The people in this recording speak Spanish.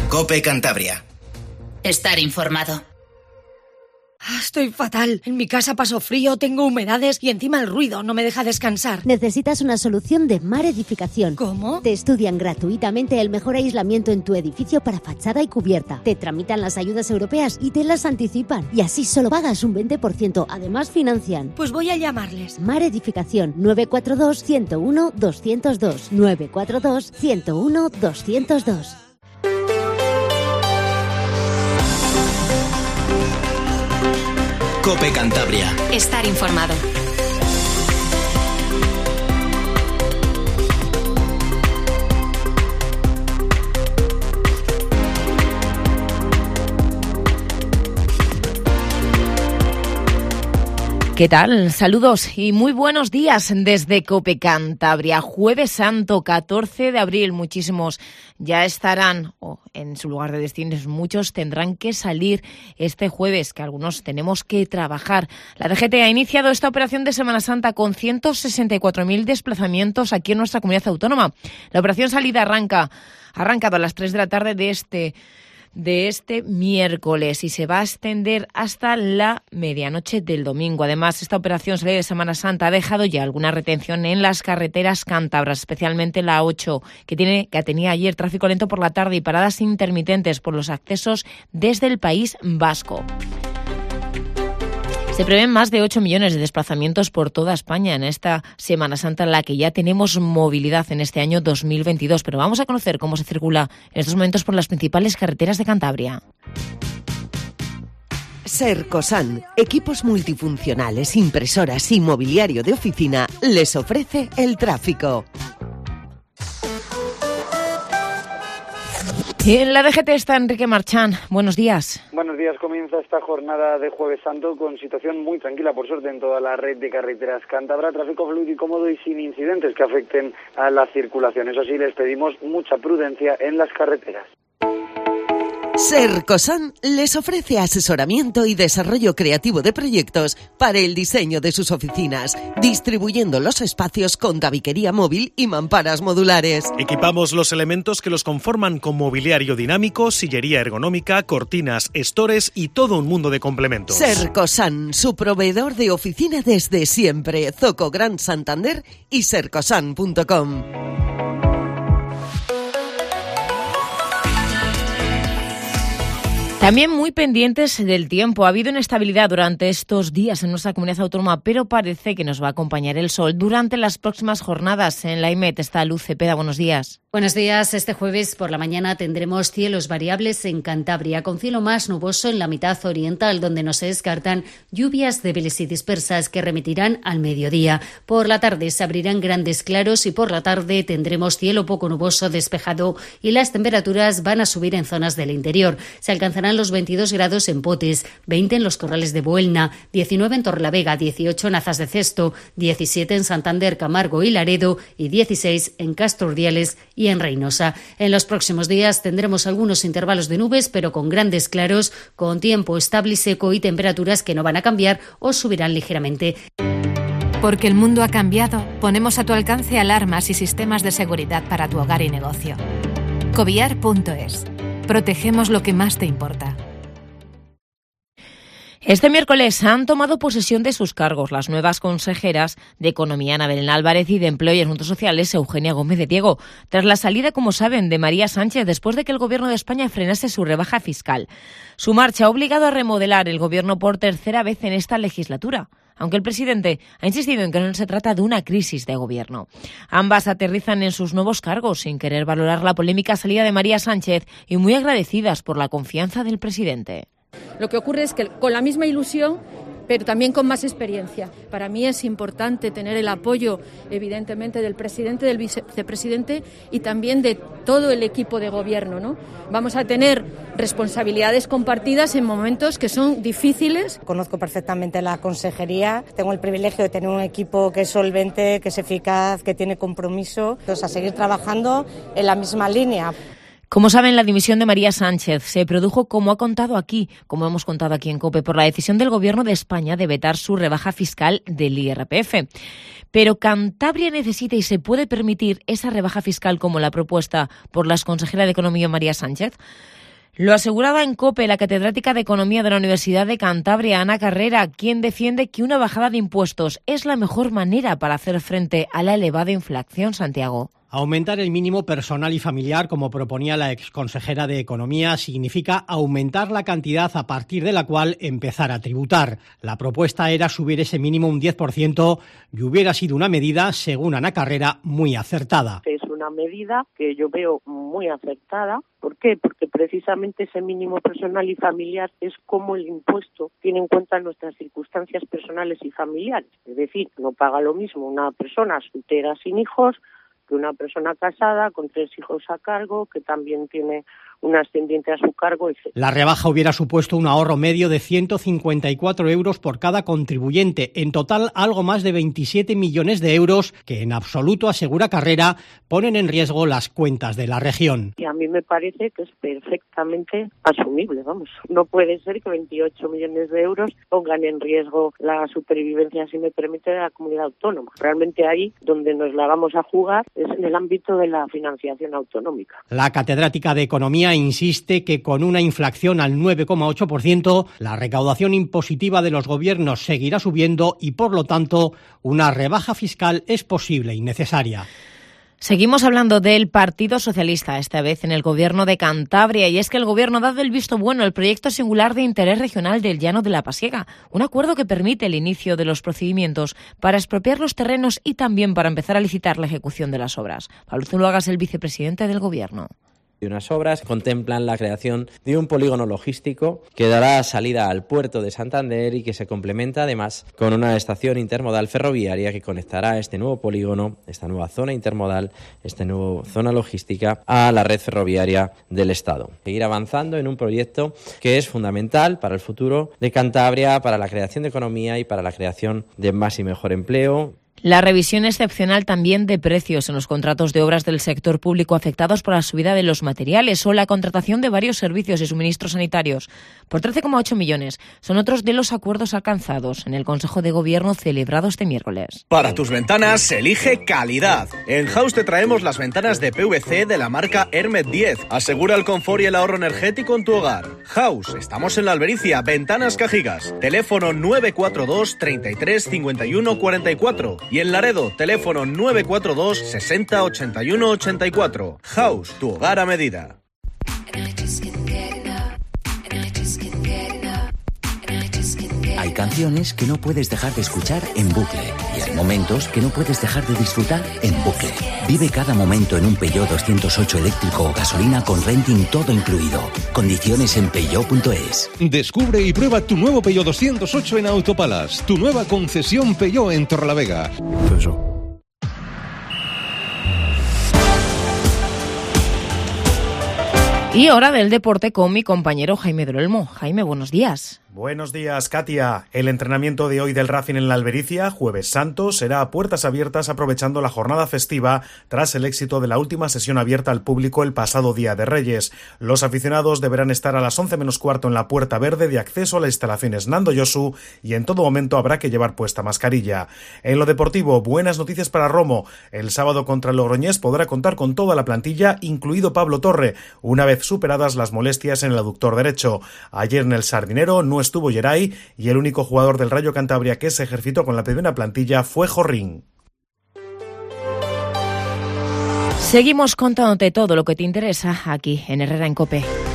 COPE Cantabria. Estar informado. Estoy fatal. En mi casa paso frío, tengo humedades y encima el ruido no me deja descansar. Necesitas una solución de Mar Edificación. ¿Cómo? Te estudian gratuitamente el mejor aislamiento en tu edificio para fachada y cubierta. Te tramitan las ayudas europeas y te las anticipan. Y así solo pagas un 20%. Además financian. Pues voy a llamarles. Mar Edificación 942-101-202. 942-101-202. COPE Cantabria. Estar informado. ¿Qué tal? Saludos y muy buenos días desde COPE Cantabria. Jueves Santo, 14 de abril. Muchísimos ya estarán en su lugar de destinos. Muchos tendrán que salir este jueves, que algunos tenemos que trabajar. La DGT ha iniciado esta operación de Semana Santa con 164.000 desplazamientos aquí en nuestra comunidad autónoma. La operación salida ha arrancado a las 3 de la tarde de este miércoles y se va a extender hasta la medianoche del domingo. Además, esta operación salida de Semana Santa ha dejado ya alguna retención en las carreteras cántabras, especialmente la 8, que tenía ayer tráfico lento por la tarde y paradas intermitentes por los accesos desde el País Vasco. Se prevén más de 8 millones de desplazamientos por toda España en esta Semana Santa en la que ya tenemos movilidad en este año 2022. Pero vamos a conocer cómo se circula en estos momentos por las principales carreteras de Cantabria. Sercosan, equipos multifuncionales, impresoras y mobiliario de oficina, les ofrece el tráfico. Y en la DGT está Enrique Marchán. Buenos días. Buenos días. Comienza esta jornada de Jueves Santo con situación muy tranquila, por suerte, en toda la red de carreteras cántabra. Tráfico fluido y cómodo y sin incidentes que afecten a la circulación. Eso sí, les pedimos mucha prudencia en las carreteras. Sercosan les ofrece asesoramiento y desarrollo creativo de proyectos para el diseño de sus oficinas, distribuyendo los espacios con tabiquería móvil y mamparas modulares. Equipamos los elementos que los conforman con mobiliario dinámico, sillería ergonómica, cortinas, estores y todo un mundo de complementos. Sercosan, su proveedor de oficina desde siempre. Zoco Gran Santander y sercosan.com. También muy pendientes del tiempo. Ha habido inestabilidad durante estos días en nuestra comunidad autónoma, pero parece que nos va a acompañar el sol durante las próximas jornadas. En la IMET está Luz Cepeda. Buenos días. Buenos días. Este jueves por la mañana tendremos cielos variables en Cantabria, con cielo más nuboso en la mitad oriental, donde no se descartan lluvias débiles y dispersas que remitirán al mediodía. Por la tarde se abrirán grandes claros y por la tarde tendremos cielo poco nuboso despejado y las temperaturas van a subir en zonas del interior. Se alcanzarán los 22 grados en Potes, 20 en los Corrales de Buelna, 19 en Torrelavega, 18 en Azas de Cesto, 17 en Santander, Camargo y Laredo y 16 en Castro Urdiales y en Reynosa. En los próximos días tendremos algunos intervalos de nubes, pero con grandes claros, con tiempo estable y seco y temperaturas que no van a cambiar o subirán ligeramente. Porque el mundo ha cambiado, ponemos a tu alcance alarmas y sistemas de seguridad para tu hogar y negocio. Cobiar.es. Protegemos lo que más te importa. Este miércoles han tomado posesión de sus cargos las nuevas consejeras de Economía, Ana Belén Álvarez, y de Empleo y Asuntos Sociales, Eugenia Gómez de Diego, tras la salida, como saben, de María Sánchez después de que el Gobierno de España frenase su rebaja fiscal. Su marcha ha obligado a remodelar el Gobierno por tercera vez en esta legislatura, aunque el presidente ha insistido en que no se trata de una crisis de gobierno. Ambas aterrizan en sus nuevos cargos sin querer valorar la polémica salida de María Sánchez y muy agradecidas por la confianza del presidente. Lo que ocurre es que con la misma ilusión, pero también con más experiencia. Para mí es importante tener el apoyo, evidentemente, del presidente, del vicepresidente y también de todo el equipo de gobierno, ¿no? Vamos a tener responsabilidades compartidas en momentos que son difíciles. Conozco perfectamente la consejería, tengo el privilegio de tener un equipo que es solvente, que es eficaz, que tiene compromiso, a seguir trabajando en la misma línea. Como saben, la dimisión de María Sánchez se produjo, como hemos contado aquí en COPE, por la decisión del Gobierno de España de vetar su rebaja fiscal del IRPF. Pero ¿Cantabria necesita y se puede permitir esa rebaja fiscal como la propuesta por la exconsejera de Economía María Sánchez? Lo aseguraba en COPE la catedrática de Economía de la Universidad de Cantabria, Ana Carrera, quien defiende que una bajada de impuestos es la mejor manera para hacer frente a la elevada inflación, Santiago. Aumentar el mínimo personal y familiar, como proponía la exconsejera de Economía, significa aumentar la cantidad a partir de la cual empezar a tributar. La propuesta era subir ese mínimo un 10% y hubiera sido una medida, según Ana Carrera, muy acertada. Es una medida que yo veo muy acertada. ¿Por qué? Porque precisamente ese mínimo personal y familiar es como el impuesto tiene en cuenta nuestras circunstancias personales y familiares. Es decir, no paga lo mismo una persona soltera sin hijos que una persona casada con 3 hijos a cargo, que también tiene un ascendiente a su cargo, etc. La rebaja hubiera supuesto un ahorro medio de 154 euros por cada contribuyente. En total, algo más de 27 millones de euros que, en absoluto, asegura Carrera, ponen en riesgo las cuentas de la región. Y a mí me parece que es perfectamente asumible, vamos. No puede ser que 28 millones de euros pongan en riesgo la supervivencia, si me permite, de la comunidad autónoma. Realmente ahí donde nos la vamos a jugar es en el ámbito de la financiación autonómica. La catedrática de Economía insiste que con una inflación al 9,8%, la recaudación impositiva de los gobiernos seguirá subiendo y, por lo tanto, una rebaja fiscal es posible y necesaria. Seguimos hablando del Partido Socialista, esta vez en el Gobierno de Cantabria, y es que el Gobierno ha dado el visto bueno al proyecto singular de interés regional del Llano de la Pasiega, un acuerdo que permite el inicio de los procedimientos para expropiar los terrenos y también para empezar a licitar la ejecución de las obras. Pablo Zuluaga es el vicepresidente del Gobierno. Y unas obras contemplan la creación de un polígono logístico que dará salida al puerto de Santander y que se complementa además con una estación intermodal ferroviaria que conectará este nuevo polígono, esta nueva zona intermodal, esta nueva zona logística a la red ferroviaria del Estado. Seguir avanzando en un proyecto que es fundamental para el futuro de Cantabria, para la creación de economía y para la creación de más y mejor empleo. La revisión excepcional también de precios en los contratos de obras del sector público afectados por la subida de los materiales o la contratación de varios servicios y suministros sanitarios por 13,8 millones son otros de los acuerdos alcanzados en el Consejo de Gobierno celebrado este miércoles. Para tus ventanas, elige calidad. En House te traemos las ventanas de PVC de la marca Hermet 10. Asegura el confort y el ahorro energético en tu hogar. House, estamos en La Albericia, Ventanas Cajigas. Teléfono 942 33 51 44. Y en Laredo, teléfono 942 60 81 84. House, tu hogar a medida. Hay canciones que no puedes dejar de escuchar en bucle y hay momentos que no puedes dejar de disfrutar en bucle. Vive cada momento en un Peugeot 208 eléctrico o gasolina con renting todo incluido. Condiciones en peugeot.es. Descubre y prueba tu nuevo Peugeot 208 en Autopalas, tu nueva concesión Peugeot en Torrelavega. Y hora del deporte con mi compañero Jaime del Olmo. Jaime, buenos días. Buenos días, Katia. El entrenamiento de hoy del Racing en la Albericia, Jueves Santo, será a puertas abiertas aprovechando la jornada festiva tras el éxito de la última sesión abierta al público el pasado Día de Reyes. Los aficionados deberán estar a las 11 menos cuarto en la puerta verde de acceso a las instalaciones Nando Yosu y en todo momento habrá que llevar puesta mascarilla. En lo deportivo, buenas noticias para Romo. El sábado contra el Logroñés podrá contar con toda la plantilla, incluido Pablo Torre, una vez superadas las molestias en el aductor derecho. Ayer en el Sardinero no estuvo Geray y el único jugador del Rayo Cantabria que se ejercitó con la primera plantilla fue Jorrín. Seguimos contándote todo lo que te interesa aquí en Herrera en COPE.